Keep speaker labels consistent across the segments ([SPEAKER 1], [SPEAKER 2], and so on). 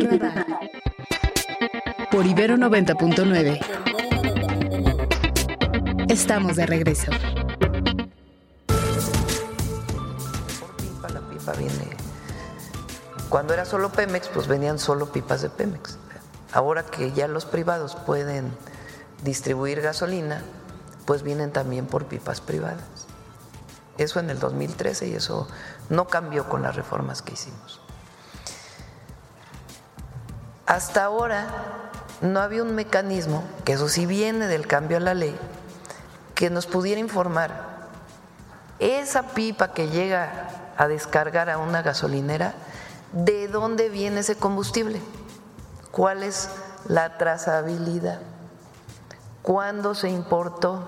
[SPEAKER 1] radar. Por Ibero 90.9. Estamos de regreso.
[SPEAKER 2] La pipa viene. Cuando era solo Pemex, pues venían solo pipas de Pemex. Ahora que ya los privados pueden distribuir gasolina, pues vienen también por pipas privadas. Eso en el 2013 y eso no cambió con las reformas que hicimos. Hasta ahora no había un mecanismo, que eso sí viene del cambio a la ley, que nos pudiera informar esa pipa que llega a descargar a una gasolinera, ¿de dónde viene ese combustible? ¿Cuál es la trazabilidad? ¿Cuándo se importó?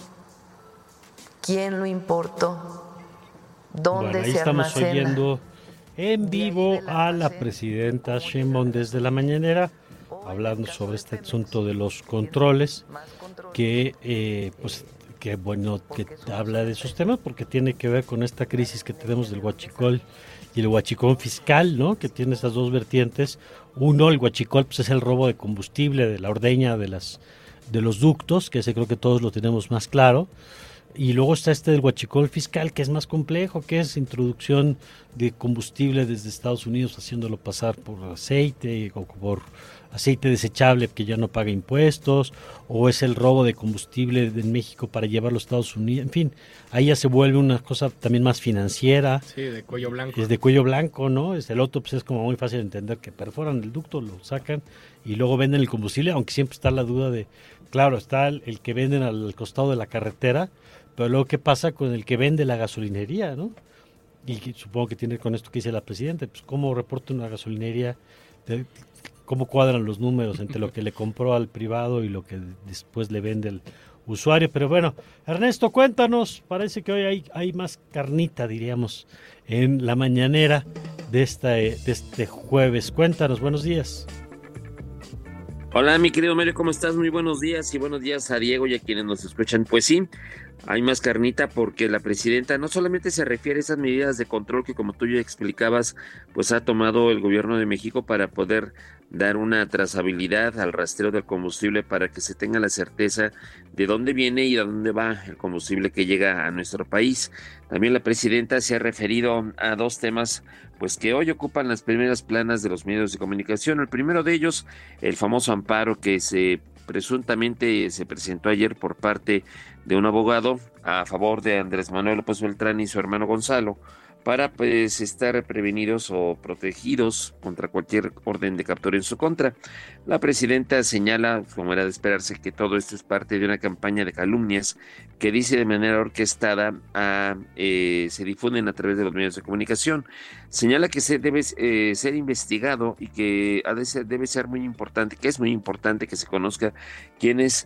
[SPEAKER 2] ¿Quién lo importó? ¿Dónde se almacena?
[SPEAKER 3] Estamos oyendo en vivo a la presidenta Sheinbaum desde la mañanera, hablando sobre este asunto de los controles, que habla de esos temas porque tiene que ver con esta crisis que tenemos del huachicol y el huachicol fiscal, ¿no? Que tiene esas dos vertientes. Uno, el huachicol, pues es el robo de combustible, de la ordeña de los ductos, que ese creo que todos lo tenemos más claro. Y luego está este del huachicol fiscal, que es más complejo, que es introducción de combustible desde Estados Unidos, haciéndolo pasar por aceite o por aceite desechable que ya no paga impuestos, o es el robo de combustible en México para llevarlo a Estados Unidos. En fin, ahí ya se vuelve una cosa también más financiera.
[SPEAKER 4] Sí, de cuello blanco.
[SPEAKER 3] Es de cuello blanco, ¿no? El otro pues es como muy fácil de entender, que perforan el ducto, lo sacan y luego venden el combustible, aunque siempre está la duda de, claro, está el que venden al costado de la carretera, pero luego qué pasa con el que vende la gasolinería, ¿no? Y supongo que tiene con esto que dice la presidenta, pues cómo reporta una gasolinería, cómo cuadran los números entre lo que le compró al privado y lo que después le vende el usuario. Pero bueno, Ernesto, cuéntanos, parece que hoy hay más carnita, diríamos, en la mañanera de este jueves. Cuéntanos, buenos días.
[SPEAKER 5] Hola, mi querido Mario, ¿cómo estás? Muy buenos días y buenos días a Diego y a quienes nos escuchan. Pues sí, hay más carnita porque la presidenta no solamente se refiere a esas medidas de control que, como tú ya explicabas, pues ha tomado el gobierno de México para poder dar una trazabilidad al rastreo del combustible para que se tenga la certeza de dónde viene y a dónde va el combustible que llega a nuestro país. También la presidenta se ha referido a dos temas pues que hoy ocupan las primeras planas de los medios de comunicación. El primero de ellos, el famoso amparo que presuntamente se presentó ayer por parte de un abogado a favor de Andrés Manuel López Beltrán y su hermano Gonzalo, para pues estar prevenidos o protegidos contra cualquier orden de captura en su contra. La presidenta señala, como era de esperarse, que todo esto es parte de una campaña de calumnias que dice de manera orquestada se difunden a través de los medios de comunicación. Señala que se debe ser investigado y que debe ser muy importante, que es muy importante que se conozca quiénes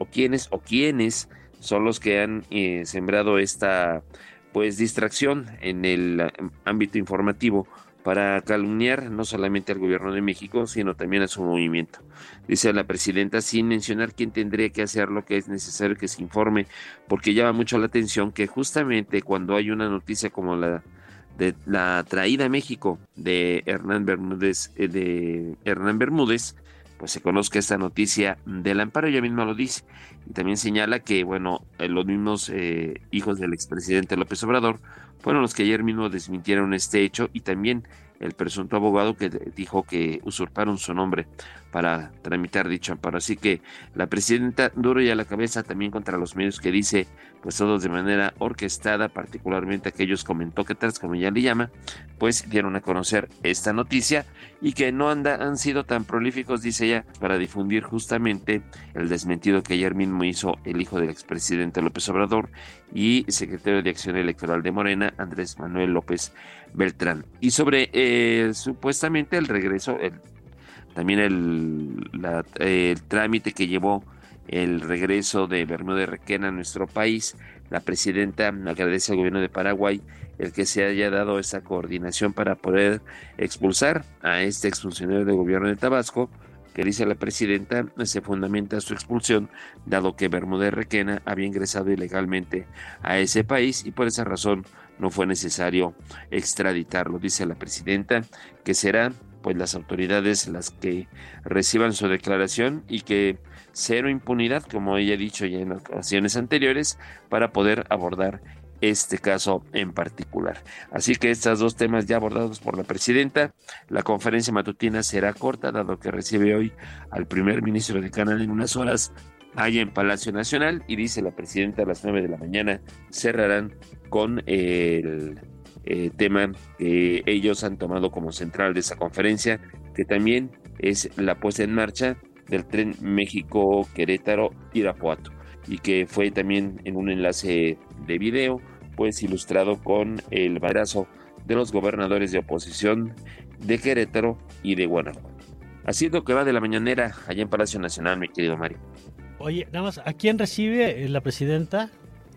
[SPEAKER 5] son los que han sembrado esta pues distracción en el ámbito informativo para calumniar no solamente al gobierno de México, sino también a su movimiento. Dice la presidenta, sin mencionar quién tendría que hacer lo que es necesario que se informe, porque llama mucho la atención que justamente cuando hay una noticia como la de la traída a México de Hernán Bermúdez, pues se conozca esta noticia del amparo. Ella misma lo dice y también señala que bueno, los mismos hijos del expresidente López Obrador fueron los que ayer mismo desmintieron este hecho, y también el presunto abogado que dijo que usurparon su nombre para tramitar dicho amparo. Así que la presidenta duro y a la cabeza también contra los medios que dice, pues todos de manera orquestada, particularmente aquellos comentócratas, como ella le llama, pues dieron a conocer esta noticia y que no han sido tan prolíficos, dice ella, para difundir justamente el desmentido que ayer mismo hizo el hijo del expresidente López Obrador y secretario de Acción Electoral de Morena, Andrés Manuel López Beltrán. Y sobre supuestamente el regreso, también el trámite que llevó el regreso de Bermúdez Requena a nuestro país, la presidenta agradece al gobierno de Paraguay el que se haya dado esa coordinación para poder expulsar a este exfuncionario del gobierno de Tabasco, que dice la presidenta se fundamenta su expulsión dado que Bermúdez Requena había ingresado ilegalmente a ese país y por esa razón no fue necesario extraditarlo. Dice la presidenta que será pues las autoridades las que reciban su declaración y que cero impunidad, como ella ha dicho ya en ocasiones anteriores, para poder abordar este caso en particular. Así que estos dos temas ya abordados por la presidenta. La conferencia matutina será corta, dado que recibe hoy al primer ministro de Canadá en unas horas allá en Palacio Nacional, y dice la presidenta a las 9 de la mañana cerrarán con el tema que ellos han tomado como central de esa conferencia, que también es la puesta en marcha del tren México-Querétaro-Irapuato, y que fue también en un enlace de video pues ilustrado con el banderazo de los gobernadores de oposición de Querétaro y de Guanajuato. Así es lo que va de la mañanera allá en Palacio Nacional, mi querido Mario.
[SPEAKER 3] Oye, nada más, ¿a quién recibe la presidenta?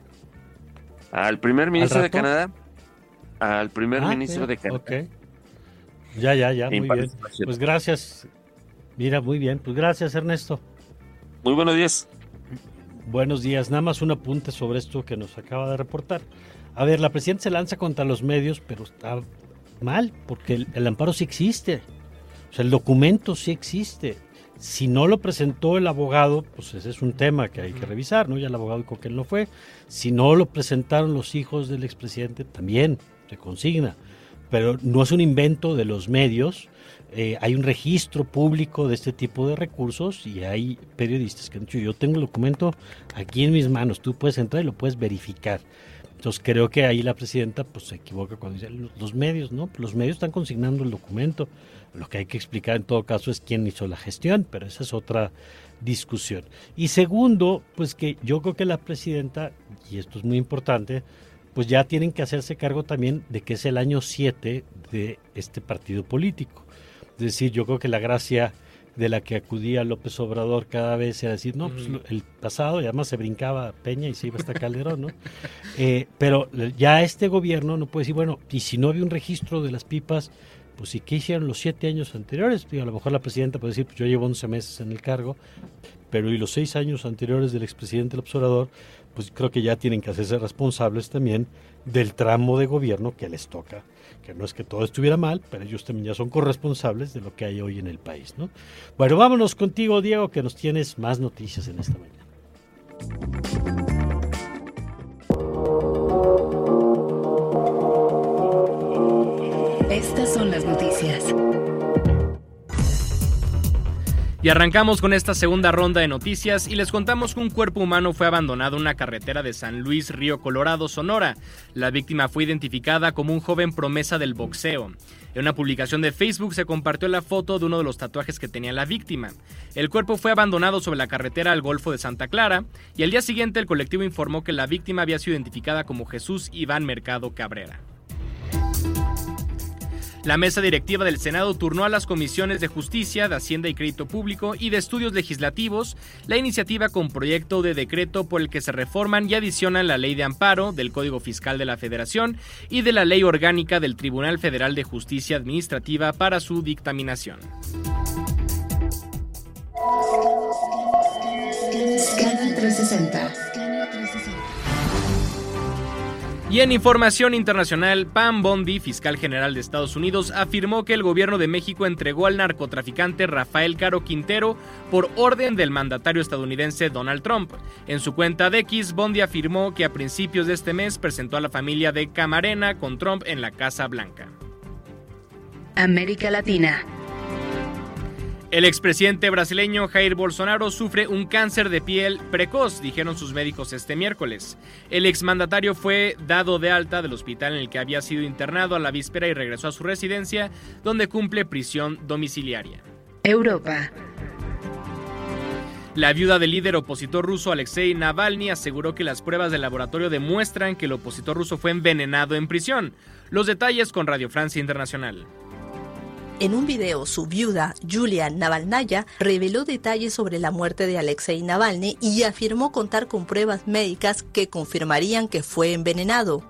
[SPEAKER 5] Al primer ministro de Canadá. Al primer ministro de Canadá.
[SPEAKER 3] Okay. Ya, muy bien. Pues gracias. Mira, muy bien. Pues gracias, Ernesto.
[SPEAKER 5] Muy buenos días.
[SPEAKER 3] Buenos días. Nada más un apunte sobre esto que nos acaba de reportar. A ver, la presidenta se lanza contra los medios, pero está mal, porque el amparo sí existe. O sea, el documento sí existe. Si no lo presentó el abogado, pues ese es un tema que hay que revisar, ¿no? Ya el abogado dijo que él no fue. Si no lo presentaron los hijos del expresidente, también se consigna. Pero no es un invento de los medios. Hay un registro público de este tipo de recursos y hay periodistas que han dicho, yo tengo el documento aquí en mis manos, tú puedes entrar y lo puedes verificar. Entonces creo que ahí la presidenta pues se equivoca cuando dice los medios, ¿no? Los medios están consignando el documento. Lo que hay que explicar en todo caso es quién hizo la gestión, pero esa es otra discusión. Y segundo, pues que yo creo que la presidenta, y esto es muy importante, pues ya tienen que hacerse cargo también de que es el año 7 de este partido político. Es decir, yo creo que la gracia de la que acudía López Obrador cada vez era decir, no, pues el pasado, y además se brincaba Peña y se iba hasta Calderón, ¿no? Pero ya este gobierno no puede decir, bueno, y si no había un registro de las pipas, pues ¿y qué hicieron los 7 años anteriores? A lo mejor la presidenta puede decir, pues yo llevo 11 meses en el cargo, pero y los 6 años anteriores del expresidente López Obrador, pues creo que ya tienen que hacerse responsables también del tramo de gobierno que les toca, que no es que todo estuviera mal, pero ellos también ya son corresponsables de lo que hay hoy en el país, ¿no? Bueno, vámonos contigo, Diego, que nos tienes más noticias en esta mañana.
[SPEAKER 1] Estas son las noticias.
[SPEAKER 4] Y arrancamos con esta segunda ronda de noticias y les contamos que un cuerpo humano fue abandonado en una carretera de San Luis, Río Colorado, Sonora. La víctima fue identificada como un joven promesa del boxeo. En una publicación de Facebook se compartió la foto de uno de los tatuajes que tenía la víctima. El cuerpo fue abandonado sobre la carretera al Golfo de Santa Clara y al día siguiente el colectivo informó que la víctima había sido identificada como Jesús Iván Mercado Cabrera. La mesa directiva del Senado turnó a las comisiones de Justicia, de Hacienda y Crédito Público y de Estudios Legislativos la iniciativa con proyecto de decreto por el que se reforman y adicionan la Ley de Amparo del Código Fiscal de la Federación y de la Ley Orgánica del Tribunal Federal de Justicia Administrativa para su dictaminación.
[SPEAKER 1] Scanner 360.
[SPEAKER 4] Y en información internacional, Pam Bondi, fiscal general de Estados Unidos, afirmó que el gobierno de México entregó al narcotraficante Rafael Caro Quintero por orden del mandatario estadounidense Donald Trump. En su cuenta de X, Bondi afirmó que a principios de este mes presentó a la familia de Camarena con Trump en la Casa Blanca.
[SPEAKER 1] América Latina.
[SPEAKER 4] El expresidente brasileño Jair Bolsonaro sufre un cáncer de piel precoz, dijeron sus médicos este miércoles. El exmandatario fue dado de alta del hospital en el que había sido internado a la víspera y regresó a su residencia, donde cumple prisión domiciliaria.
[SPEAKER 1] Europa.
[SPEAKER 4] La viuda del líder opositor ruso Alexei Navalny aseguró que las pruebas de laboratorio demuestran que el opositor ruso fue envenenado en prisión. Los detalles con Radio Francia Internacional.
[SPEAKER 6] En un video, su viuda, Yulia Navalnaya, reveló detalles sobre la muerte de Alexei Navalny y afirmó contar con pruebas médicas que confirmarían que fue envenenado.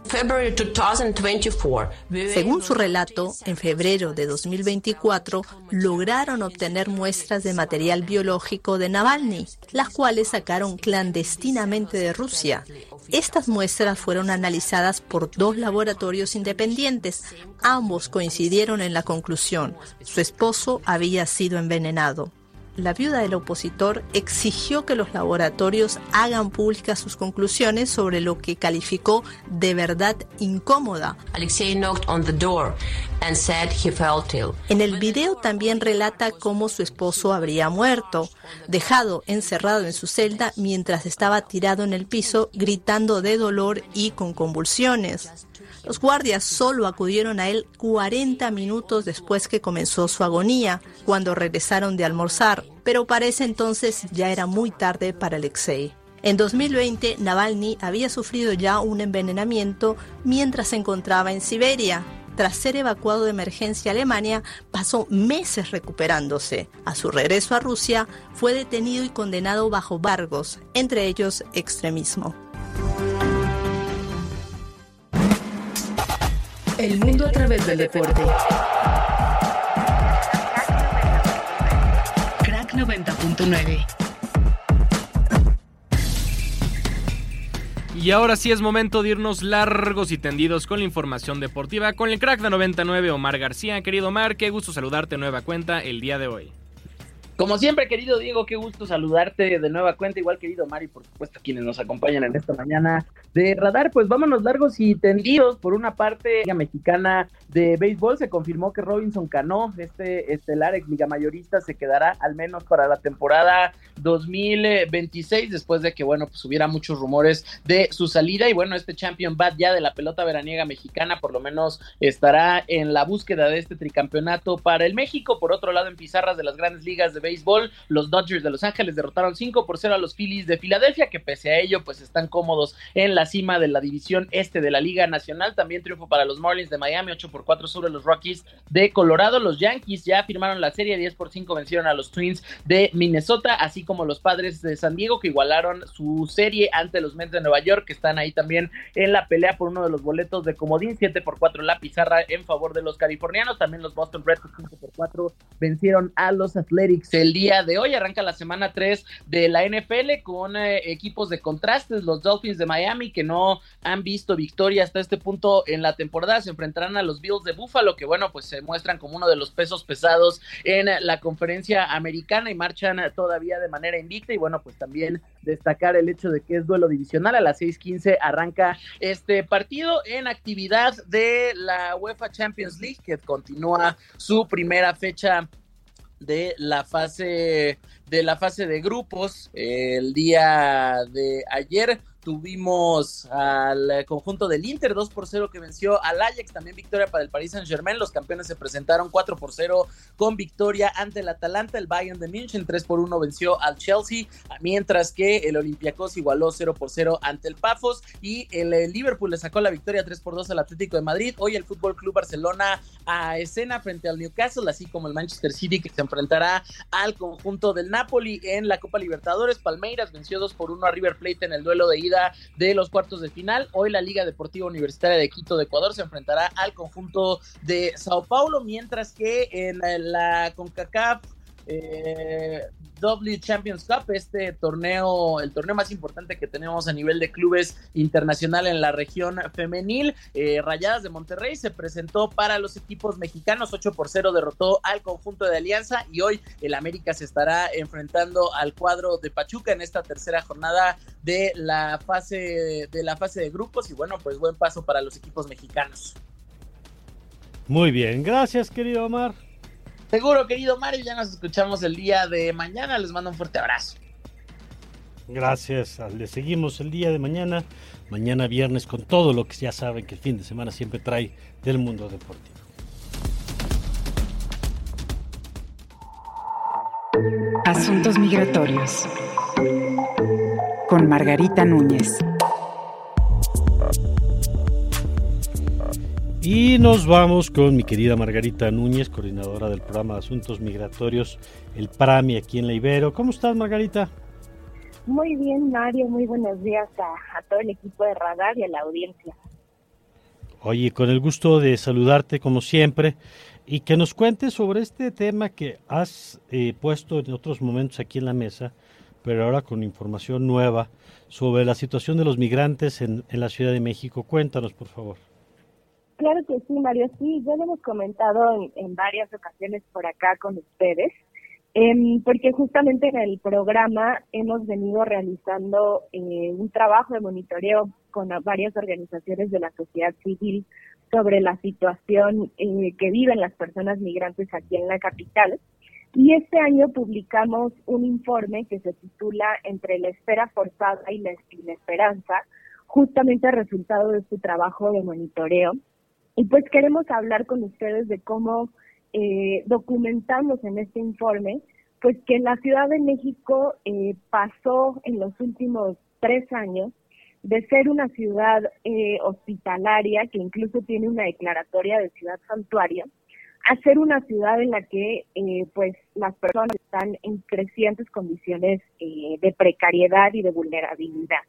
[SPEAKER 6] Según su relato, en febrero de 2024 lograron obtener muestras de material biológico de Navalny, las cuales sacaron clandestinamente de Rusia. Estas muestras fueron analizadas por 2 laboratorios independientes, ambos coincidieron en la conclusión: su esposo había sido envenenado. La viuda del opositor exigió que los laboratorios hagan públicas sus conclusiones sobre lo que calificó de verdad incómoda.
[SPEAKER 7] Alexei knocked on the door and said he felt ill.
[SPEAKER 6] En el video también relata cómo su esposo habría muerto, dejado encerrado en su celda mientras estaba tirado en el piso, gritando de dolor y con convulsiones. Los guardias solo acudieron a él 40 minutos después que comenzó su agonía, cuando regresaron de almorzar, pero para ese entonces ya era muy tarde para Alexei. En 2020, Navalny había sufrido ya un envenenamiento mientras se encontraba en Siberia. Tras ser evacuado de emergencia a Alemania, pasó meses recuperándose. A su regreso a Rusia, fue detenido y condenado bajo embargos, entre ellos extremismo.
[SPEAKER 1] El mundo a través del deporte. Crack 90.9.
[SPEAKER 4] Y ahora sí es momento de irnos largos y tendidos con la información deportiva con el crack de 99, Omar García. Querido Omar, qué gusto saludarte nueva cuenta el día de hoy.
[SPEAKER 8] Como siempre, querido Diego, qué gusto saludarte de nueva cuenta, igual querido Mari, por supuesto, quienes nos acompañan en esta mañana de Radar. Pues vámonos largos y tendidos. Por una parte, la Liga Mexicana de Béisbol se confirmó que Robinson Cano, este estelar ex liga mayorista, se quedará al menos para la temporada 2026, después de que, bueno, pues hubiera muchos rumores de su salida. Y bueno, este champion bat ya de la pelota veraniega mexicana, por lo menos estará en la búsqueda de este tricampeonato para el México. Por otro lado, en pizarras de las grandes ligas de béisbol, los Dodgers de Los Ángeles derrotaron 5-0 a los Phillies de Filadelfia, que pese a ello pues están cómodos en la cima de la división este de la Liga Nacional. También triunfo para los Marlins de Miami, 8-4 sobre los Rockies de Colorado. Los Yankees ya firmaron la serie, 10-5 vencieron a los Twins de Minnesota, así como los Padres de San Diego, que igualaron su serie ante los Mets de Nueva York, que están ahí también en la pelea por uno de los boletos de comodín. 7-4 la pizarra en favor de los californianos. También los Boston Red Sox 5-4 vencieron a los Athletics. El día de hoy arranca la semana 3 de la NFL con equipos de contrastes. Los Dolphins de Miami, que no han visto victoria hasta este punto en la temporada, se enfrentarán a los Bills de Buffalo, que bueno, pues se muestran como uno de los pesos pesados en la conferencia americana y marchan todavía de manera invicta. Y bueno, pues también destacar el hecho de que es duelo divisional. A las 6:15 arranca este partido en actividad de la UEFA Champions League, que continúa su primera fecha de la fase de grupos. El día de ayer tuvimos al conjunto del Inter 2-0 que venció al Ajax, también victoria para el Paris Saint-Germain. Los campeones se presentaron 4-0 con victoria ante el Atalanta. El Bayern de München 3-1 venció al Chelsea, mientras que el Olympiacos igualó 0-0 ante el Pafos, y el Liverpool le sacó la victoria 3-2 al Atlético de Madrid. Hoy el Fútbol Club Barcelona a escena frente al Newcastle, así como el Manchester City, que se enfrentará al conjunto del Napoli en la Copa Libertadores. Palmeiras venció 2-1 a River Plate en el duelo de ida de los cuartos de final. Hoy la Liga Deportiva Universitaria de Quito de Ecuador se enfrentará al conjunto de Sao Paulo, mientras que en la CONCACAF W Champions Cup, el torneo más importante que tenemos a nivel de clubes internacional en la región femenil, Rayadas de Monterrey se presentó para los equipos mexicanos, 8-0 derrotó al conjunto de Alianza, y hoy el América se estará enfrentando al cuadro de Pachuca en esta tercera jornada de la fase de grupos. Y bueno, pues buen paso para los equipos mexicanos.
[SPEAKER 3] Muy bien, gracias querido Omar.
[SPEAKER 8] Seguro, querido Mario, ya nos escuchamos el día de mañana. Les mando un fuerte abrazo.
[SPEAKER 3] Gracias, le seguimos el día de mañana viernes, con todo lo que ya saben que el fin de semana siempre trae del mundo deportivo.
[SPEAKER 9] Asuntos migratorios con Margarita Núñez.
[SPEAKER 3] Y nos vamos con mi querida Margarita Núñez, coordinadora del programa de Asuntos Migratorios, el PRAMI, aquí en La Ibero. ¿Cómo estás, Margarita?
[SPEAKER 10] Muy bien, Mario, muy buenos días a todo el equipo de Radar y a la audiencia.
[SPEAKER 3] Oye, con el gusto de saludarte como siempre y que nos cuentes sobre este tema que has puesto en otros momentos aquí en la mesa, pero ahora con información nueva sobre la situación de los migrantes en la Ciudad de México. Cuéntanos, por favor.
[SPEAKER 10] Claro que sí, Mario. Sí, ya lo hemos comentado en varias ocasiones por acá con ustedes, porque justamente en el programa hemos venido realizando un trabajo de monitoreo con varias organizaciones de la sociedad civil sobre la situación que viven las personas migrantes aquí en la capital. Y este año publicamos un informe que se titula Entre la espera forzada y la esperanza, justamente resultado de este trabajo de monitoreo. Y pues queremos hablar con ustedes de cómo documentamos en este informe, pues que la Ciudad de México pasó en los últimos 3 años de ser una ciudad hospitalaria, que incluso tiene una declaratoria de ciudad santuario, a ser una ciudad en la que pues las personas están en crecientes condiciones de precariedad y de vulnerabilidad.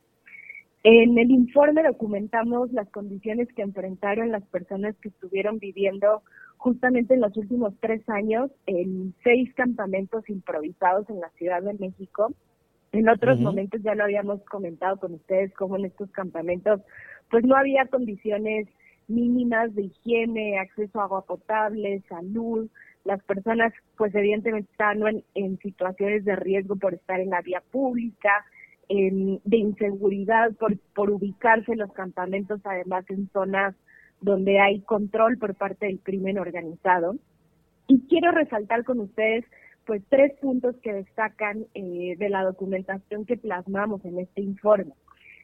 [SPEAKER 10] En el informe documentamos las condiciones que enfrentaron las personas que estuvieron viviendo justamente en los últimos 3 años en 6 campamentos improvisados en la Ciudad de México. En otros momentos ya lo habíamos comentado con ustedes, cómo en estos campamentos pues no había condiciones mínimas de higiene, acceso a agua potable, salud. Las personas pues evidentemente estaban en situaciones de riesgo por estar en la vía pública, de inseguridad por ubicarse en los campamentos, además en zonas donde hay control por parte del crimen organizado. Y quiero resaltar con ustedes pues 3 puntos que destacan de la documentación que plasmamos en este informe.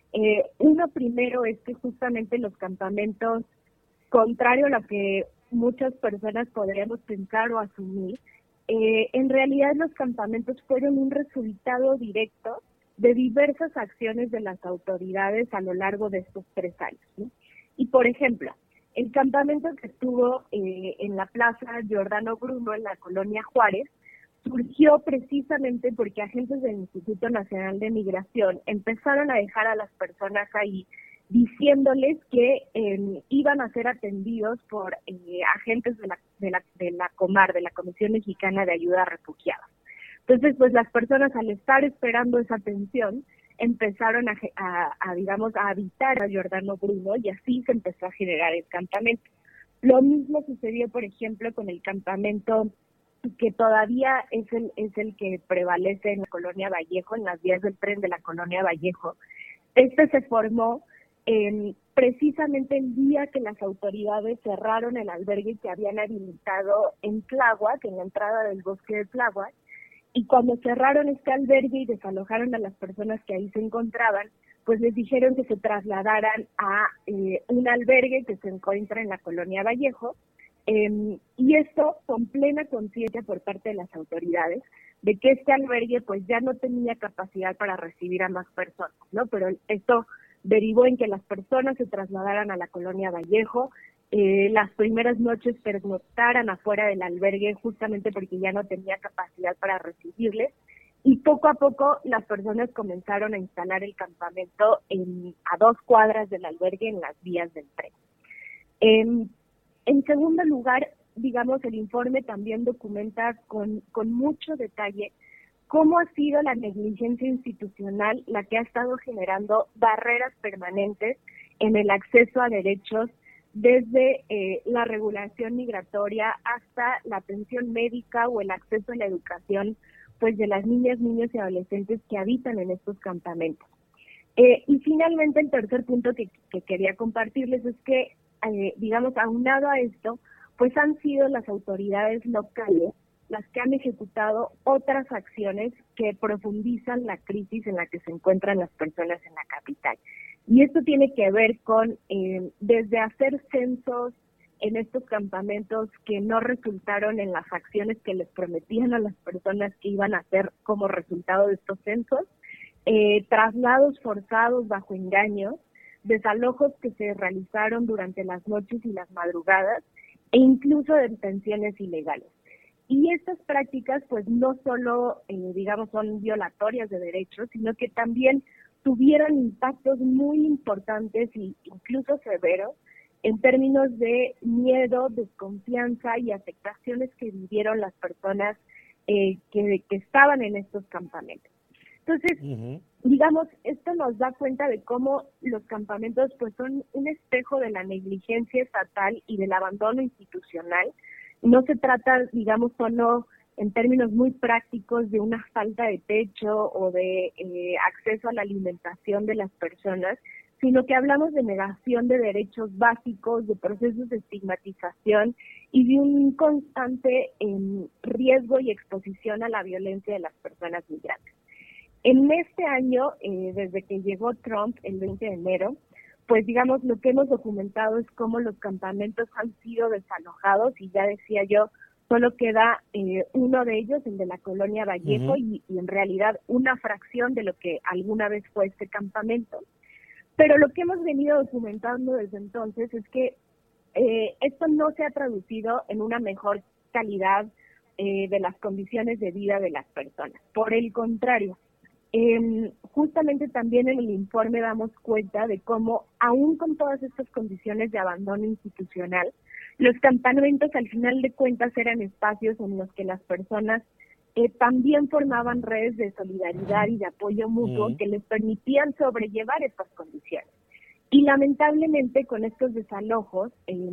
[SPEAKER 10] Uno primero es que justamente los campamentos, contrario a lo que muchas personas podríamos pensar o asumir, en realidad los campamentos fueron un resultado directo de diversas acciones de las autoridades a lo largo de estos 3 años, ¿no? Y por ejemplo, el campamento que estuvo en la Plaza Giordano Bruno, en la colonia Juárez, surgió precisamente porque agentes del Instituto Nacional de Migración empezaron a dejar a las personas ahí diciéndoles que iban a ser atendidos por agentes de la Comar, de la Comisión Mexicana de Ayuda a Refugiados. Entonces, pues las personas al estar esperando esa atención empezaron a habitar a Giordano Bruno y así se empezó a generar el campamento. Lo mismo sucedió, por ejemplo, con el campamento que todavía es el que prevalece en la Colonia Vallejo, en las vías del tren de la Colonia Vallejo. Este se formó precisamente el día que las autoridades cerraron el albergue que habían habilitado en Tláhuac, en la entrada del bosque de Tláhuac. Y cuando cerraron este albergue y desalojaron a las personas que ahí se encontraban, pues les dijeron que se trasladaran a un albergue que se encuentra en la Colonia Vallejo, y esto con plena conciencia por parte de las autoridades de que este albergue pues ya no tenía capacidad para recibir a más personas, ¿no? Pero esto derivó en que las personas se trasladaran a la Colonia Vallejo, las primeras noches pernoctaran afuera del albergue justamente porque ya no tenía capacidad para recibirles, y poco a poco las personas comenzaron a instalar el campamento a 2 cuadras del albergue en las vías del tren. En segundo lugar, digamos, el informe también documenta con mucho detalle cómo ha sido la negligencia institucional la que ha estado generando barreras permanentes en el acceso a derechos, desde la regulación migratoria hasta la atención médica o el acceso a la educación pues de las niñas, niños y adolescentes que habitan en estos campamentos. Y finalmente el tercer punto que quería compartirles es que, digamos, aunado a esto, pues han sido las autoridades locales las que han ejecutado otras acciones que profundizan la crisis en la que se encuentran las personas en la capital. Y esto tiene que ver con desde hacer censos en estos campamentos que no resultaron en las acciones que les prometían a las personas que iban a hacer como resultado de estos censos, traslados forzados bajo engaño, desalojos que se realizaron durante las noches y las madrugadas, e incluso detenciones ilegales. Y estas prácticas pues no solo, digamos, son violatorias de derechos, sino que también tuvieron impactos muy importantes e incluso severos en términos de miedo, desconfianza y afectaciones que vivieron las personas que estaban en estos campamentos. Entonces, digamos, esto nos da cuenta de cómo los campamentos pues son un espejo de la negligencia estatal y del abandono institucional. No se trata, digamos, solo en términos muy prácticos de una falta de techo o de acceso a la alimentación de las personas, sino que hablamos de negación de derechos básicos, de procesos de estigmatización y de un constante riesgo y exposición a la violencia de las personas migrantes. En este año, desde que llegó Trump el 20 de enero, pues digamos lo que hemos documentado es cómo los campamentos han sido desalojados y ya decía yo, solo queda uno de ellos, el de la colonia Vallejo, y en realidad una fracción de lo que alguna vez fue este campamento. Pero lo que hemos venido documentando desde entonces es que esto no se ha traducido en una mejor calidad de las condiciones de vida de las personas. Por el contrario, justamente también en el informe damos cuenta de cómo, aún con todas estas condiciones de abandono institucional, los campamentos al final de cuentas eran espacios en los que las personas también formaban redes de solidaridad y de apoyo mutuo que les permitían sobrellevar estas condiciones. Y lamentablemente con estos desalojos,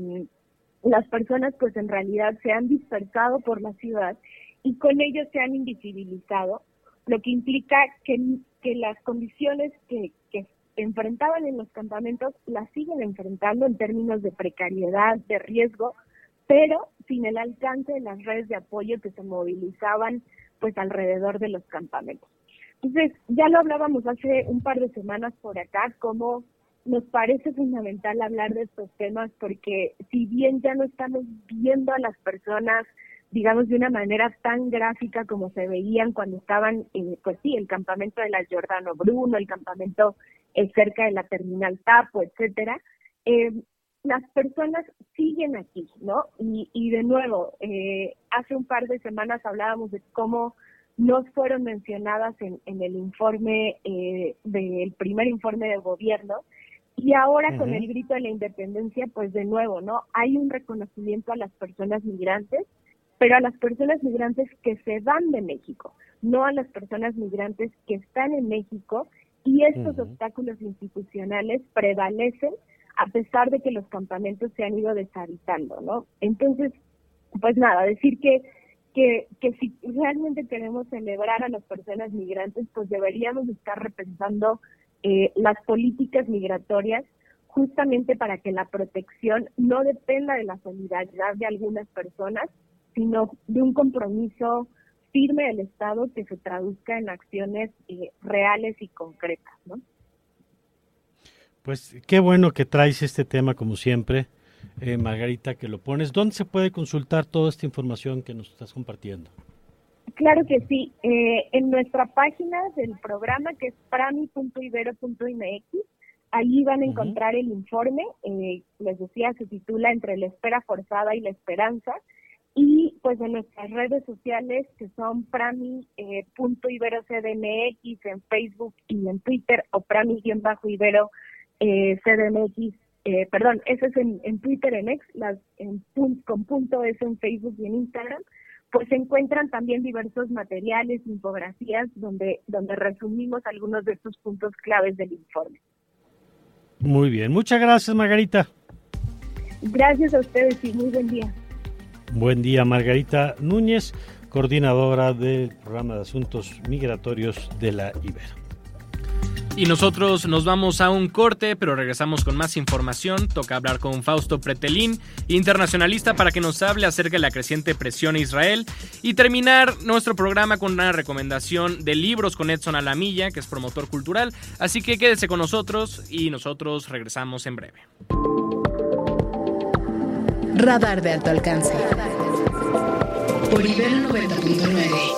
[SPEAKER 10] las personas pues en realidad se han dispersado por la ciudad y con ello se han invisibilizado, lo que implica que las condiciones que enfrentaban en los campamentos las siguen enfrentando en términos de precariedad, de riesgo, pero sin el alcance de las redes de apoyo que se movilizaban pues alrededor de los campamentos. Entonces, ya lo hablábamos hace un par de semanas por acá, cómo nos parece fundamental hablar de estos temas, porque si bien ya no estamos viendo a las personas, digamos, de una manera tan gráfica como se veían cuando estaban, pues sí, el campamento de la Giordano Bruno, el campamento cerca de la terminal Tapo, etcétera, las personas siguen aquí, ¿no? Y de nuevo, hace un par de semanas hablábamos de cómo no fueron mencionadas en el informe, del primer informe de gobierno, y ahora con el grito de la independencia, pues de nuevo, ¿no? Hay un reconocimiento a las personas migrantes, pero a las personas migrantes que se van de México, no a las personas migrantes que están en México, y estos obstáculos institucionales prevalecen a pesar de que los campamentos se han ido deshabitando, ¿no? Entonces, pues nada, decir que si realmente queremos celebrar a las personas migrantes, pues deberíamos estar repensando las políticas migratorias justamente para que la protección no dependa de la solidaridad de algunas personas, sino de un compromiso firme del Estado que se traduzca en acciones reales y concretas, ¿no?
[SPEAKER 3] Pues qué bueno que traes este tema como siempre, Margarita, que lo pones. ¿Dónde se puede consultar toda esta información que nos estás compartiendo?
[SPEAKER 10] Claro que sí, en nuestra página del programa, que es prami.ibero.mx, ahí van a encontrar el informe, les decía, se titula Entre la espera forzada y la esperanza, y pues en nuestras redes sociales, que son prami.iberocdmx en Facebook y en Twitter, o prami-ibero CDMX, perdón, eso es en Twitter, en X, con punto eso en Facebook y en Instagram, pues se encuentran también diversos materiales, infografías, donde resumimos algunos de estos puntos claves del informe.
[SPEAKER 3] Muy bien, muchas gracias, Margarita.
[SPEAKER 10] Gracias a ustedes y muy buen día.
[SPEAKER 3] Buen día, Margarita Núñez, coordinadora del programa de asuntos migratorios de la Ibero.
[SPEAKER 4] Y nosotros nos vamos a un corte, pero regresamos con más información. Toca hablar con Fausto Pretelín, internacionalista, para que nos hable acerca de la creciente presión a Israel, y terminar nuestro programa con una recomendación de libros con Edson Alamilla, que es promotor cultural. Así que quédese con nosotros y nosotros regresamos en breve.
[SPEAKER 1] Radar de alto alcance por Ibero 90.9.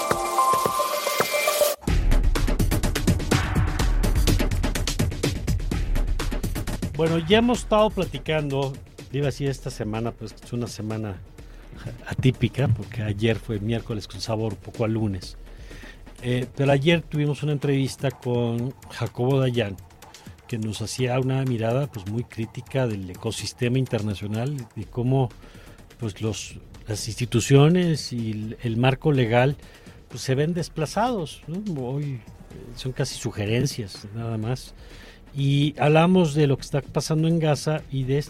[SPEAKER 3] Bueno, ya hemos estado platicando, iba a decir esta semana, pues es una semana atípica, porque ayer fue miércoles con sabor poco a lunes. Pero ayer tuvimos una entrevista con Jacobo Dayan, que nos hacía una mirada pues muy crítica del ecosistema internacional y cómo pues las instituciones y el marco legal pues se ven desplazados, ¿no? Hoy son casi sugerencias, nada más. Y hablamos de lo que está pasando en Gaza y de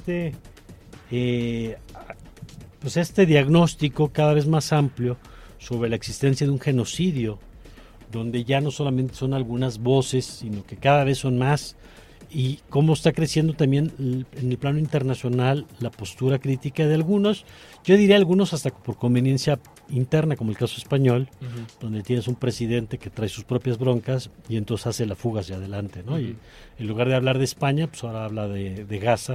[SPEAKER 3] este diagnóstico cada vez más amplio sobre la existencia de un genocidio, donde ya no solamente son algunas voces, sino que cada vez son más, y cómo está creciendo también en el plano internacional la postura crítica de algunos, yo diría algunos hasta por conveniencia interna, como el caso español, donde tienes un presidente que trae sus propias broncas y entonces hace la fuga hacia adelante, ¿no? Y en lugar de hablar de España, pues ahora habla de Gaza,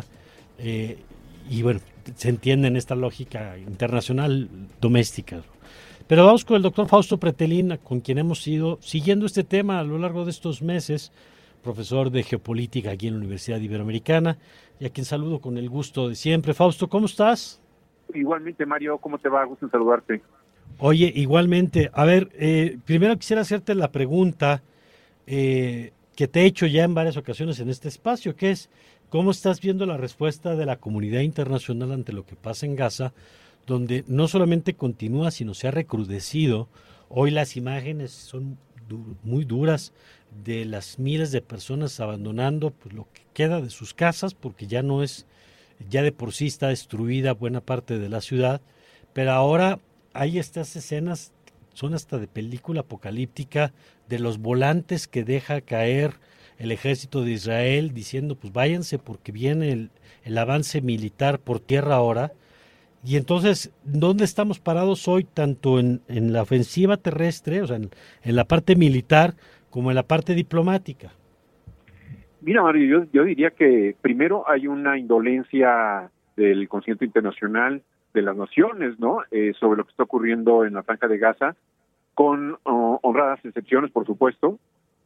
[SPEAKER 3] y bueno, se entiende en esta lógica internacional doméstica. Pero vamos con el doctor Fausto Pretelín, con quien hemos ido siguiendo este tema a lo largo de estos meses, profesor de geopolítica aquí en la Universidad Iberoamericana, y a quien saludo con el gusto de siempre. Fausto, ¿cómo estás?
[SPEAKER 11] Igualmente, Mario, ¿cómo te va? Gusto en saludarte.
[SPEAKER 3] Oye, igualmente. A ver, primero quisiera hacerte la pregunta que te he hecho ya en varias ocasiones en este espacio, que es, ¿cómo estás viendo la respuesta de la comunidad internacional ante lo que pasa en Gaza, donde no solamente continúa, sino se ha recrudecido? Hoy las imágenes son muy duras de las miles de personas abandonando pues, lo que queda de sus casas, porque ya no es, ya de por sí está destruida buena parte de la ciudad, pero ahora hay estas escenas, son hasta de película apocalíptica, de los volantes que deja caer el ejército de Israel diciendo pues váyanse porque viene el avance militar por tierra ahora. Y entonces, ¿dónde estamos parados hoy, tanto en la ofensiva terrestre, o sea, en la parte militar, como en la parte diplomática?
[SPEAKER 11] Mira, Mario, yo diría que primero hay una indolencia del concierto internacional de las naciones, ¿no? Sobre lo que está ocurriendo en la Franja de Gaza, con honradas excepciones, por supuesto.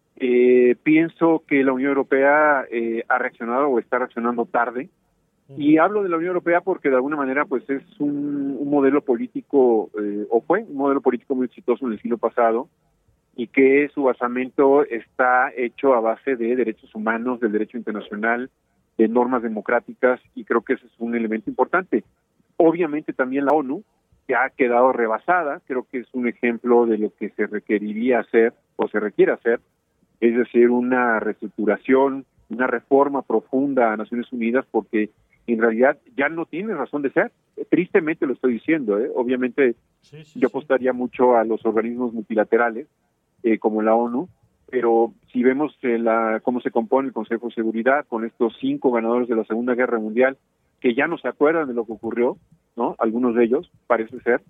[SPEAKER 11] Pienso que la Unión Europea ha reaccionado o está reaccionando tarde. Y hablo de la Unión Europea porque de alguna manera pues es un modelo político, o fue un modelo político muy exitoso en el siglo pasado, y que su basamento está hecho a base de derechos humanos, del derecho internacional, de normas democráticas, y creo que ese es un elemento importante. Obviamente también la ONU, que ha quedado rebasada, creo que es un ejemplo de lo que se requeriría hacer, o se requiere hacer, es decir, una reestructuración, una reforma profunda a Naciones Unidas, porque en realidad ya no tiene razón de ser. Tristemente lo estoy diciendo, obviamente yo apostaría mucho a los organismos multilaterales, como la ONU, pero si vemos cómo se compone el Consejo de Seguridad con estos 5 ganadores de la Segunda Guerra Mundial, que ya no se acuerdan de lo que ocurrió, ¿no? Algunos de ellos, parece ser,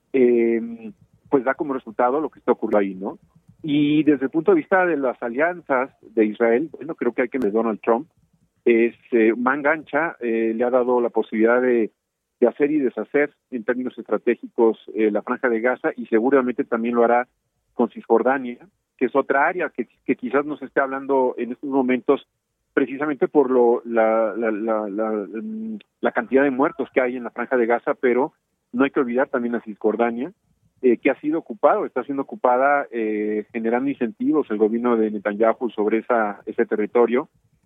[SPEAKER 11] pues da como resultado lo que está ocurriendo ahí, ¿no? Y desde el punto de vista de las alianzas de Israel, bueno, creo que hay que ver Donald Trump, es manga ancha, le ha dado la posibilidad de hacer y deshacer en términos estratégicos la Franja de Gaza, y seguramente también lo hará con Cisjordania, que es otra área que quizás nos esté hablando en estos momentos precisamente por la cantidad de muertos que hay en la Franja de Gaza, pero no hay que olvidar también a Cisjordania, que ha sido ocupado, está siendo ocupada, generando incentivos el gobierno de Netanyahu sobre ese territorio.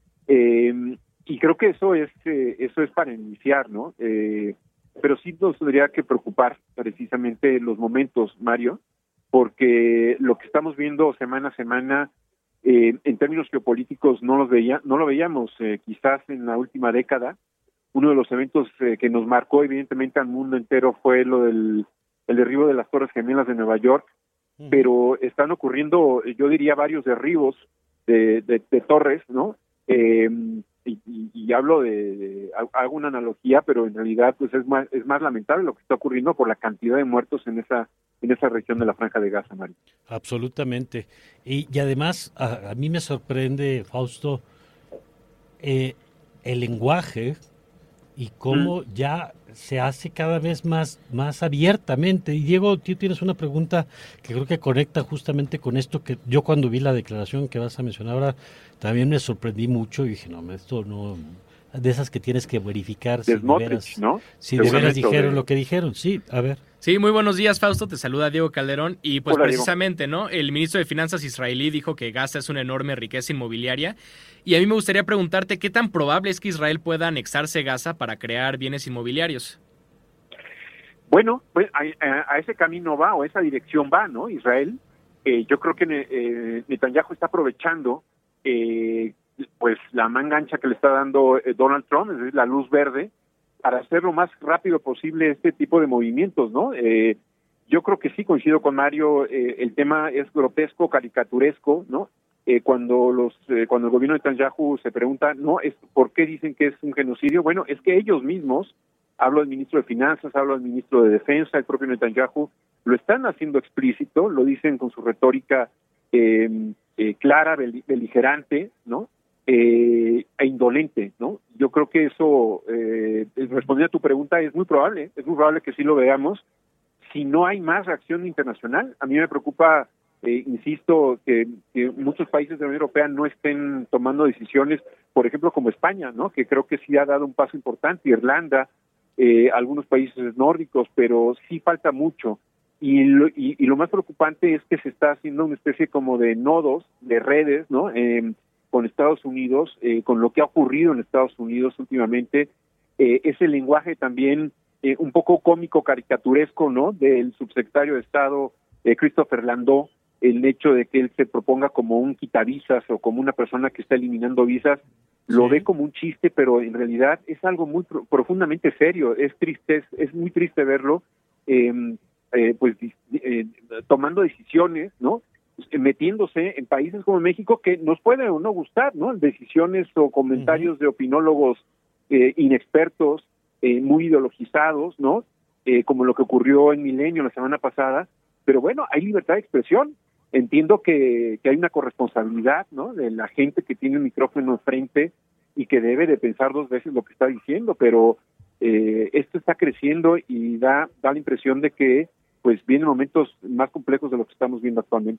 [SPEAKER 11] Y creo que eso es para iniciar, ¿no? Pero sí nos tendría que preocupar precisamente los momentos, Mario, porque lo que estamos viendo semana a semana, en términos geopolíticos no lo veíamos quizás en la última década. Uno de los eventos que nos marcó evidentemente al mundo entero fue el derribo de las Torres Gemelas de Nueva York, pero están ocurriendo, yo diría, varios derribos de torres, ¿no? Y hablo hago una analogía, pero en realidad pues es más lamentable lo que está ocurriendo por la cantidad de muertos en esa región de la Franja de Gaza, Mario.
[SPEAKER 3] Absolutamente. Y además a mí me sorprende, Fausto, el lenguaje y cómo ya se hace cada vez más abiertamente. Y Diego, tú tienes una pregunta que creo que conecta justamente con esto, que yo cuando vi la declaración que vas a mencionar ahora, también me sorprendí mucho y dije, no, esto no, de esas que tienes que verificar si de veras,
[SPEAKER 11] ¿no?
[SPEAKER 3] Si de veras dijeron lo que dijeron. Sí, a ver.
[SPEAKER 4] Sí, muy buenos días, Fausto, te saluda Diego Calderón, y pues
[SPEAKER 11] Hola,
[SPEAKER 4] precisamente, Diego. ¿No? El ministro de Finanzas israelí dijo que Gaza es una enorme riqueza inmobiliaria, y a mí me gustaría preguntarte qué tan probable es que Israel pueda anexarse Gaza para crear bienes inmobiliarios.
[SPEAKER 11] Bueno, pues a ese camino va, o esa dirección va, ¿no? Israel, Yo creo que Netanyahu está aprovechando pues la manga ancha que le está dando Donald Trump, es decir, la luz verde, para hacer lo más rápido posible este tipo de movimientos, ¿no? Yo creo que sí, coincido con Mario, el tema es grotesco, caricaturesco, ¿no? Cuando el gobierno de Netanyahu se pregunta, ¿no? ¿Por qué dicen que es un genocidio? Bueno, es que ellos mismos, hablo del ministro de Finanzas, hablo del ministro de Defensa, el propio Netanyahu, lo están haciendo explícito, lo dicen con su retórica clara, beligerante, ¿no? E indolente, ¿no? Yo creo que eso, respondiendo a tu pregunta, es muy probable que sí lo veamos, si no hay más reacción internacional. A mí me preocupa, insisto, que muchos países de la Unión Europea no estén tomando decisiones, por ejemplo, como España, ¿no? Que creo que sí ha dado un paso importante, Irlanda, algunos países nórdicos, pero sí falta mucho. Y lo más preocupante es que se está haciendo una especie como de nodos, de redes, ¿no? Con Estados Unidos, con lo que ha ocurrido en Estados Unidos últimamente, ese lenguaje también un poco cómico, caricaturesco, ¿no? Del subsecretario de Estado, Christopher Landau, el hecho de que él se proponga como un quitavisas o como una persona que está eliminando visas, lo ve como un chiste, pero en realidad es algo muy profundamente serio. Es triste, es muy triste verlo, tomando decisiones, ¿no? Metiéndose en países como México, que nos puede o no gustar, ¿no? Decisiones o comentarios de opinólogos inexpertos, muy ideologizados, ¿no? Como lo que ocurrió en Milenio la semana pasada, pero bueno, hay libertad de expresión. Entiendo que hay una corresponsabilidad, ¿no? De la gente que tiene un micrófono enfrente y que debe de pensar dos veces lo que está diciendo, pero esto está creciendo y da la impresión de que pues vienen momentos más complejos de lo que estamos viendo actualmente.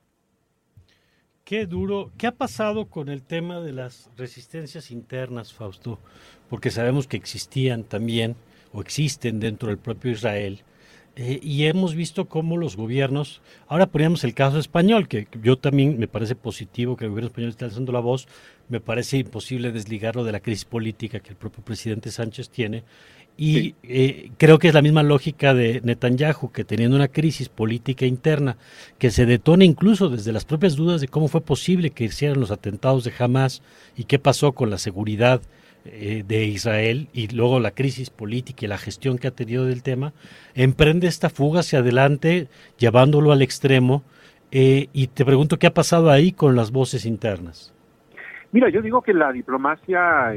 [SPEAKER 3] Qué duro. ¿Qué ha pasado con el tema de las resistencias internas, Fausto? Porque sabemos que existían también, o existen dentro del propio Israel, y hemos visto cómo los gobiernos, ahora poníamos el caso español, que yo también me parece positivo que el gobierno español esté alzando la voz, me parece imposible desligarlo de la crisis política que el propio presidente Sánchez tiene, y creo que es la misma lógica de Netanyahu, que teniendo una crisis política interna que se detona incluso desde las propias dudas de cómo fue posible que hicieran los atentados de Hamás y qué pasó con la seguridad de Israel, y luego la crisis política y la gestión que ha tenido del tema, emprende esta fuga hacia adelante, llevándolo al extremo, y te pregunto qué ha pasado ahí con las voces internas.
[SPEAKER 11] Mira, yo digo que la diplomacia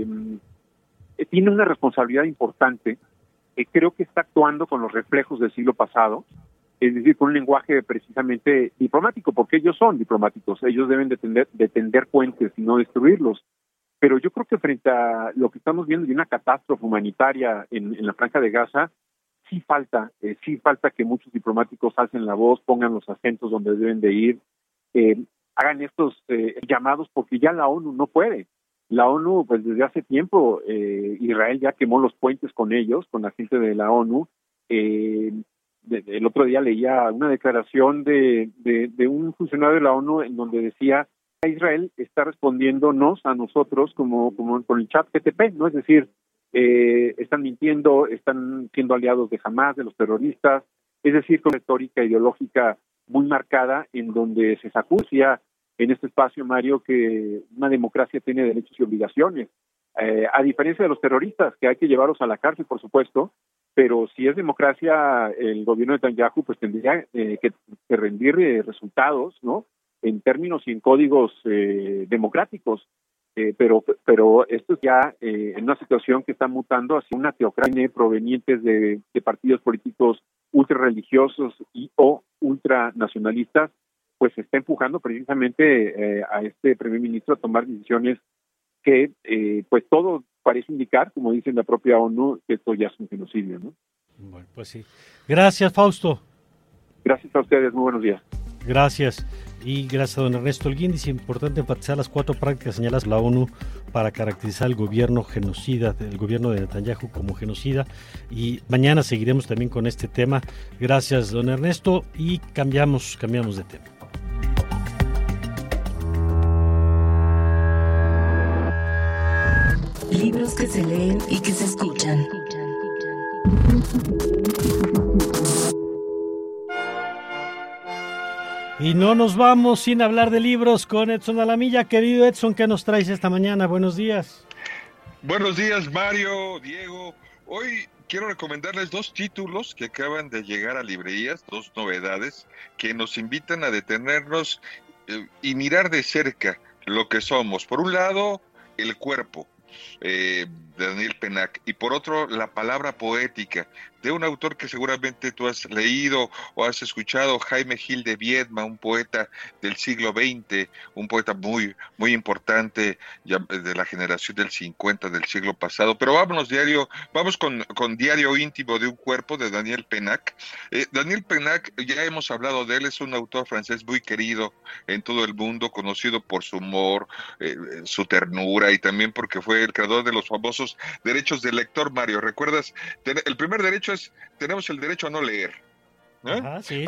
[SPEAKER 11] tiene una responsabilidad importante. Creo que está actuando con los reflejos del siglo pasado, es decir, con un lenguaje precisamente diplomático, porque ellos son diplomáticos, ellos deben de tender puentes y no destruirlos. Pero yo creo que frente a lo que estamos viendo de una catástrofe humanitaria en la Franja de Gaza, sí falta que muchos diplomáticos alcen la voz, pongan los acentos donde deben de ir, hagan estos llamados, porque ya la ONU no puede. La ONU, pues desde hace tiempo, Israel ya quemó los puentes con ellos, con la gente de la ONU. El otro día leía una declaración de un funcionario de la ONU en donde decía: Israel está respondiéndonos a nosotros como con el chat GTP, ¿no? Es decir, están mintiendo, están siendo aliados de Hamás, de los terroristas, es decir, con retórica ideológica muy marcada, en donde se sacudía en este espacio, Mario, que una democracia tiene derechos y obligaciones, a diferencia de los terroristas, que hay que llevarlos a la cárcel, por supuesto, pero si es democracia, el gobierno de Netanyahu pues tendría que rendir resultados, ¿no? En términos y en códigos democráticos, pero esto es ya en una situación que está mutando hacia una teocracia provenientes de partidos políticos ultrarreligiosos y o ultranacionalistas, pues se está empujando precisamente a este primer ministro a tomar decisiones que pues todo parece indicar, como dice la propia ONU, que esto ya es un genocidio, ¿no?
[SPEAKER 3] Bueno, pues sí. Gracias, Fausto.
[SPEAKER 11] Gracias a ustedes, muy buenos días.
[SPEAKER 3] Gracias. Y gracias a don Ernesto Holguín. Dice: importante enfatizar las 4 prácticas señaladas por la ONU para caracterizar el gobierno genocida, el gobierno de Netanyahu como genocida. Y mañana seguiremos también con este tema. Gracias, don Ernesto. Y cambiamos de tema.
[SPEAKER 1] Libros que se leen y que se escuchan.
[SPEAKER 3] Y no nos vamos sin hablar de libros con Edson Alamilla. Querido Edson, ¿qué nos traes esta mañana? Buenos días.
[SPEAKER 12] Buenos días, Mario, Diego. Hoy quiero recomendarles 2 títulos que acaban de llegar a librerías, 2 novedades que nos invitan a detenernos y mirar de cerca lo que somos. Por un lado, El cuerpo, de Daniel Pennac, y por otro, La palabra poética, de un autor que seguramente tú has leído o has escuchado, Jaime Gil de Biedma, un poeta del siglo XX, un poeta muy, muy importante ya de la generación del 50 del siglo pasado. Pero vamos con Diario íntimo de un cuerpo, de Daniel Pennac. Daniel Pennac, ya hemos hablado de él, es un autor francés muy querido en todo el mundo, conocido por su humor, su ternura, y también porque fue el creador de los famosos derechos del lector. Mario, ¿recuerdas? El primer derecho tenemos el derecho a no leer, ¿no?
[SPEAKER 3] Ajá, sí.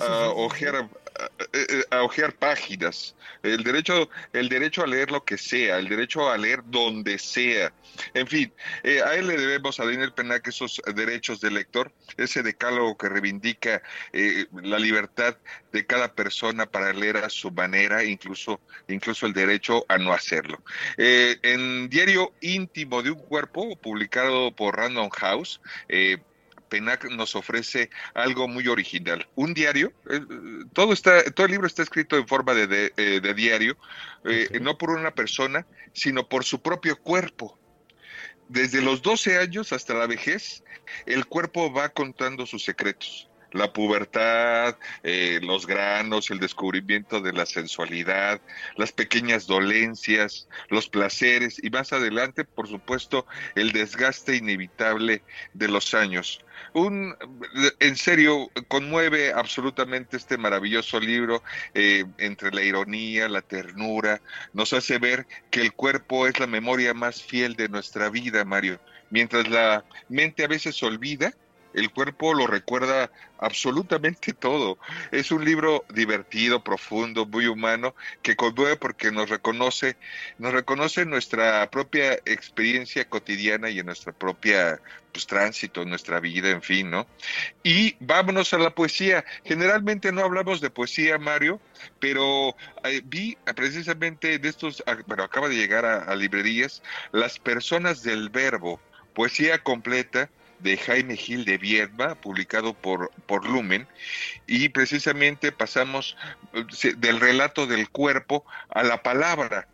[SPEAKER 12] A ojear páginas, el derecho a leer lo que sea, el derecho a leer donde sea. En fin, a él le debemos, a Daniel Pennac, esos derechos del lector, ese decálogo que reivindica la libertad de cada persona para leer a su manera, incluso el derecho a no hacerlo. En Diario íntimo de un cuerpo, publicado por Random House, Pennac nos ofrece algo muy original, un diario. Todo el libro está escrito en forma de diario, no por una persona, sino por su propio cuerpo. Desde los 12 años hasta la vejez, el cuerpo va contando sus secretos. La pubertad, los granos, el descubrimiento de la sensualidad, las pequeñas dolencias, los placeres y más adelante, por supuesto, el desgaste inevitable de los años. En serio, conmueve absolutamente este maravilloso libro, entre la ironía, la ternura, nos hace ver que el cuerpo es la memoria más fiel de nuestra vida, Mario. Mientras la mente a veces olvida, el cuerpo lo recuerda absolutamente todo. Es un libro divertido, profundo, muy humano, que conmueve porque nos reconoce nuestra propia experiencia cotidiana y en nuestra propia tránsito, en nuestra vida, en fin, ¿no? Y vámonos a la poesía. Generalmente no hablamos de poesía, Mario, pero vi precisamente de estos, acaba de llegar a librerías, Las personas del verbo, poesía completa, de Jaime Gil de Biedma, publicado por Lumen, y precisamente pasamos del relato del cuerpo a la palabra.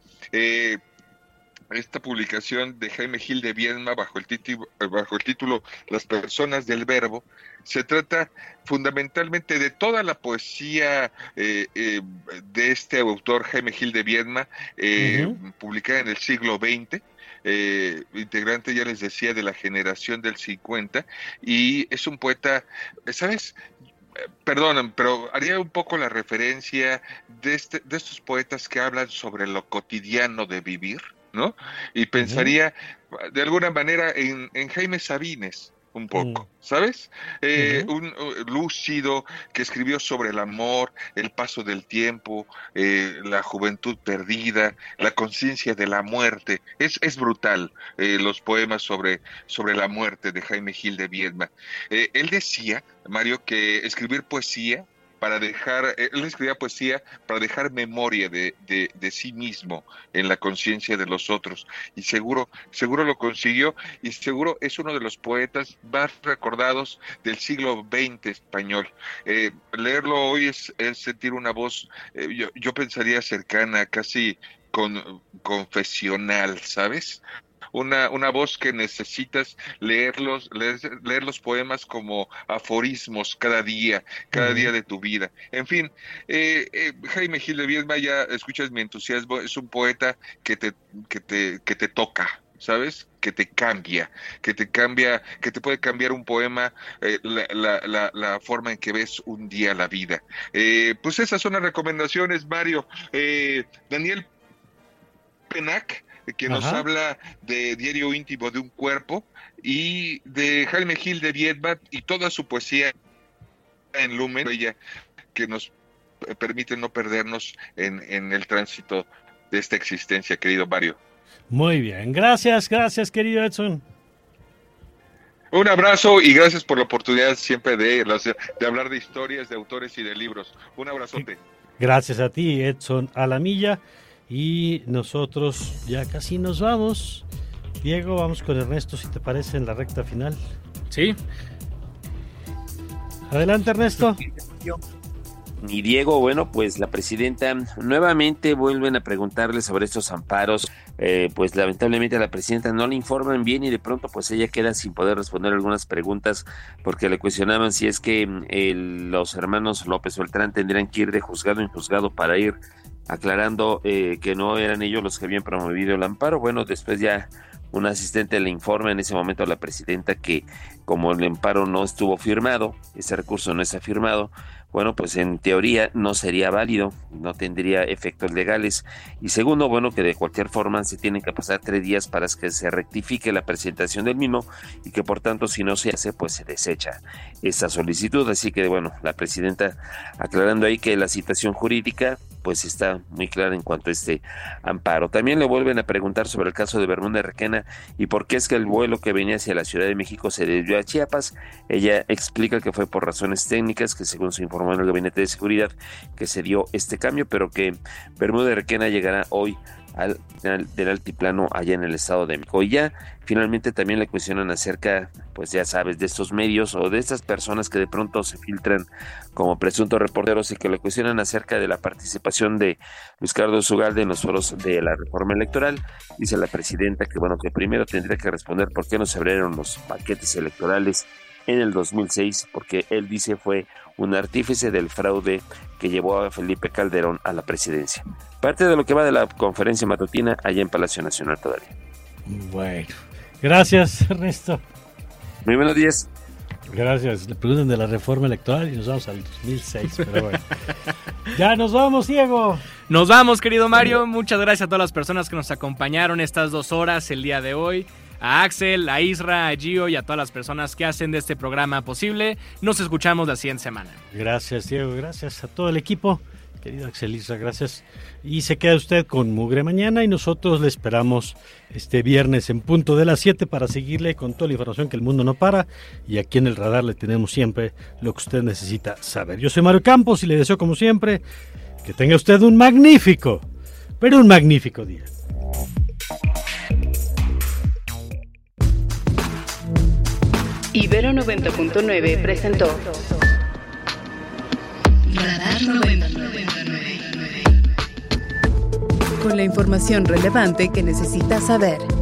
[SPEAKER 12] Esta publicación de Jaime Gil de Biedma, bajo el título Las personas del verbo, se trata fundamentalmente de toda la poesía de este autor Jaime Gil de Biedma, publicada en el siglo XX, integrante, ya les decía, de la generación del 50, y es un poeta, ¿sabes? Perdonen, pero haría un poco la referencia de estos poetas que hablan sobre lo cotidiano de vivir, ¿no? Y pensaría de alguna manera en Jaime Sabines, un poco, ¿sabes? Un lúcido que escribió sobre el amor, el paso del tiempo, la juventud perdida, la conciencia de la muerte. Es brutal los poemas sobre la muerte de Jaime Gil de Biedma. Él decía, Mario, que escribir poesía él escribía poesía para dejar memoria de sí mismo en la conciencia de los otros, y seguro lo consiguió, y seguro es uno de los poetas más recordados del siglo XX español. Leerlo hoy es sentir una voz, yo pensaría cercana, casi confesional, ¿sabes? Una voz que necesitas leer los poemas como aforismos cada día de tu vida. En fin, Jaime Gil de Biedma, ya escuchas mi entusiasmo, es un poeta que te toca, ¿sabes? Que te cambia, que te puede cambiar un poema, la forma en que ves un día la vida. Pues esas son las recomendaciones, Mario. Daniel Pennac, que nos habla de Diario íntimo de un cuerpo, y de Jaime Gil de Biedma y toda su poesía en Lumen, que nos permite no perdernos en el tránsito de esta existencia, querido Mario.
[SPEAKER 3] Muy bien, gracias querido Edson.
[SPEAKER 12] Un abrazo y gracias por la oportunidad siempre de hablar de historias, de autores y de libros. Un abrazote.
[SPEAKER 3] Gracias a ti, Edson Alamilla. Y nosotros ya casi nos vamos. Diego, vamos con Ernesto, si te parece, en la recta final.
[SPEAKER 4] Sí.
[SPEAKER 3] Adelante, Ernesto.
[SPEAKER 5] Y Diego, bueno, pues la presidenta nuevamente vuelven a preguntarle sobre estos amparos, pues lamentablemente a la presidenta no le informan bien y de pronto pues ella queda sin poder responder algunas preguntas porque le cuestionaban si es que los hermanos López Beltrán tendrían que ir de juzgado en juzgado para ir aclarando que no eran ellos los que habían promovido el amparo. Bueno, después ya un asistente le informa en ese momento a la presidenta que como el amparo no estuvo firmado, ese recurso no está firmado, bueno, pues en teoría no sería válido, no tendría efectos legales. Y segundo, bueno, que de cualquier forma se tienen que pasar 3 días para que se rectifique la presentación del mismo y que por tanto si no se hace, pues se desecha esta solicitud. Así que bueno, la presidenta aclarando ahí que la situación jurídica pues está muy clara en cuanto a este amparo. También le vuelven a preguntar sobre el caso de Bermúdez Requena y por qué es que el vuelo que venía hacia la Ciudad de México se desvió a Chiapas. Ella explica que fue por razones técnicas, que según se informó en el Gabinete de Seguridad, que se dio este cambio, pero que Bermúdez Requena llegará hoy al final del altiplano allá en el Estado de México. Y ya finalmente también le cuestionan acerca, pues ya sabes, de estos medios o de estas personas que de pronto se filtran como presuntos reporteros y que le cuestionan acerca de la participación de Luis Carlos Ugalde en los foros de la reforma electoral. Dice la presidenta que bueno, que primero tendría que responder por qué no se abrieron los paquetes electorales en el 2006, porque él dice fue un artífice del fraude que llevó a Felipe Calderón a la presidencia. Parte de lo que va de la conferencia matutina allá en Palacio Nacional todavía.
[SPEAKER 3] Bueno, gracias, Ernesto.
[SPEAKER 5] Muy buenos días.
[SPEAKER 3] Gracias. Le preguntan de la reforma electoral y nos vamos al 2006, pero bueno. Ya nos vamos, Diego.
[SPEAKER 4] Nos vamos, querido Mario. Muchas gracias a todas las personas que nos acompañaron estas 2 horas el día de hoy. A Axel, a Isra, a Gio y a todas las personas que hacen de este programa posible. Nos escuchamos la siguiente semana.
[SPEAKER 3] Gracias, Diego. Gracias a todo el equipo. Querido Axel, Isra, gracias. Y se queda usted con Mugre mañana y nosotros le esperamos este viernes en punto de las 7 para seguirle con toda la información que el mundo no para. Y aquí en el radar le tenemos siempre lo que usted necesita saber. Yo soy Mario Campos y le deseo como siempre que tenga usted un magnífico, pero un magnífico día.
[SPEAKER 1] Ibero 90.9 presentó Radar 99.
[SPEAKER 13] Con la información relevante que necesitas saber.